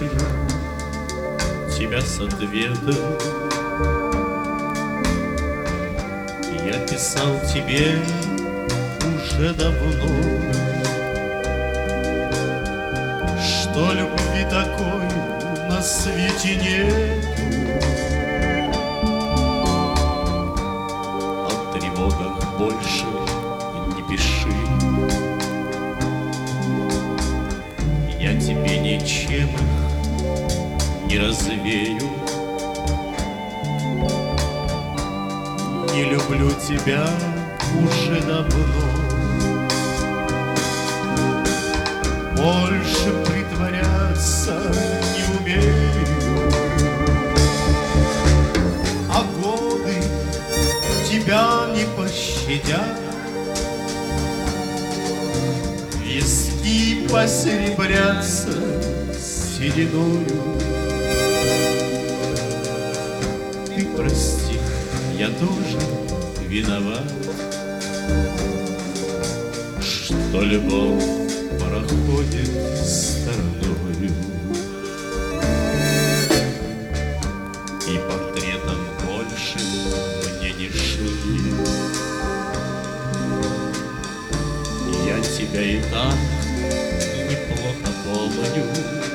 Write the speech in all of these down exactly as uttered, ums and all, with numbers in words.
вижу тебя с ответом. Я писал тебе уже давно, что любви такой на свете нету. О тревогах больше не пиши, я тебе ничем их не развею. Не люблю тебя уже давно, больше притворяться не умею. А годы тебя не пощадят, виски посеребрятся сединою. Ты прости, я тоже виноват, что любовь проходит стороною. И портретом больше мне не шли. Я тебя и так неплохо помню.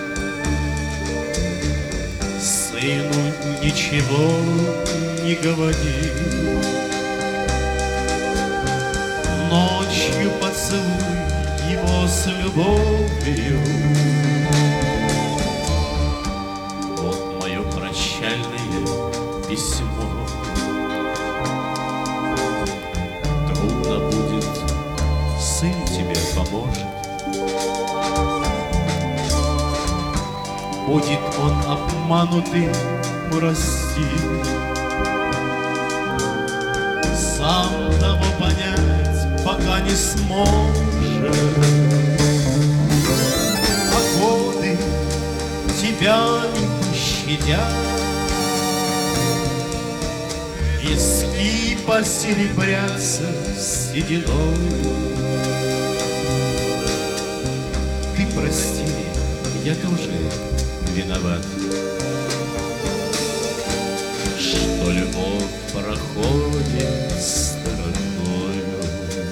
Сыну ничего не говори. Ночью поцелуй его с любовью. Вот мое прощальное письмо. Трудно будет, сын тебе поможет. Будет он обманутым, прости. Сам того понять пока не сможет. А годы тебя не пощадят, виски посеребрятся сединой. Ты прости, я тоже виноват, что любовь проходит стороною.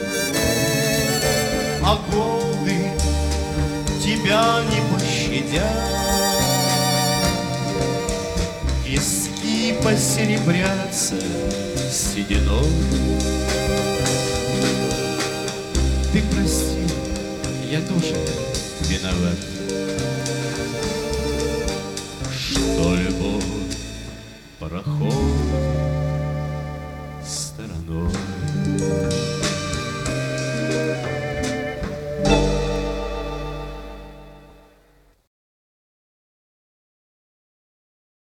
А годы тебя не пощадят, виски посеребрятся сединой. Ты прости, я тоже виноват, что любовь проходит